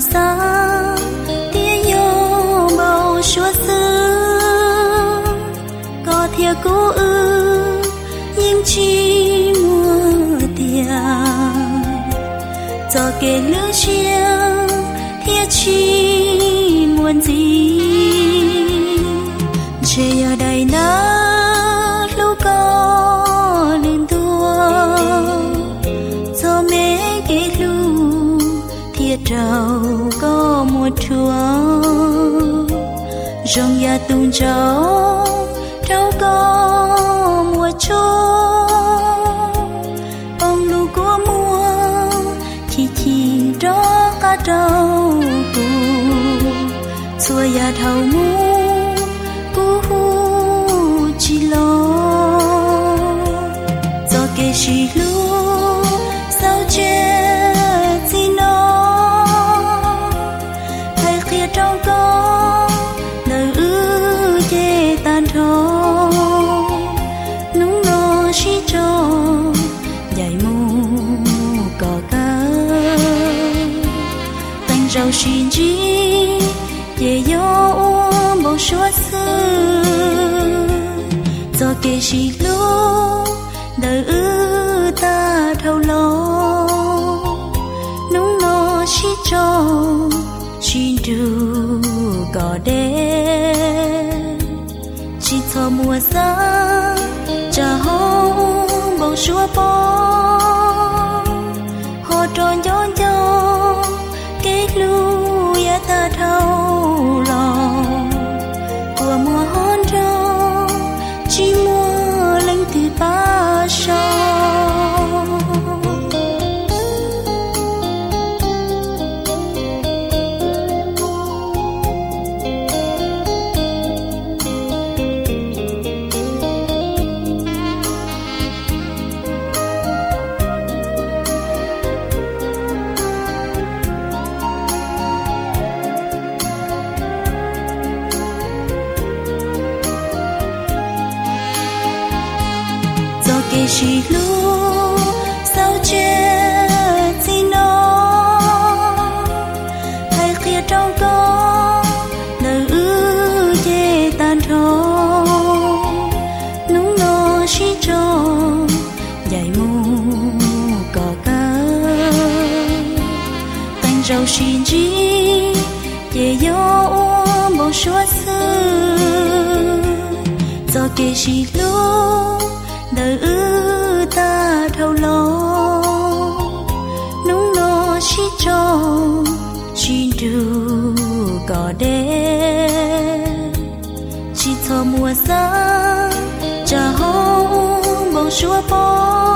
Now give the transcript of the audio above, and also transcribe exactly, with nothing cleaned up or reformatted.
sáng tia yêu màu xua xưa có thiệt cố ư nhưng chỉ mùa tia cho kể lứa chiêng thiệt chỉ muốn gì chỉ ở đây nó lúc có lên tua cho mẹ cái lu thiệt trâu có một chúa rong ya tung trâu trâu có một chúa ông lu của mùa chỉ chỉ đó cả trâu cù xua ya thầu mu chỉ lo do cái gì lu sao chết gì nó hay kia trong có nơi ư chê tan thô nung nó chỉ cho dạy mu cỏ cá tanh rau xin chi về gió bầu xóa xưa do kể gì lúc đời ư ta thâu lo nung nó chỉ cho xin được có đê chỉ cho mùa xa cha hô bầu xóa bó họ tròn gió gió cái lu ya ta thâu lo của mùa hôn trâu chỉ mua lên từ ba sao kể gì lúc sao chết gì nó hay kia trong có nơi ư chê tan thô nung nó chỉ cho dạy mu cỏ cá tanh rau xin chi về gió bầu xóa xưa do kể gì lúc đời ư ta thâu lo nung nó chỉ cho xin được có đê chỉ cho mùa xa cha hô bầu xóa bó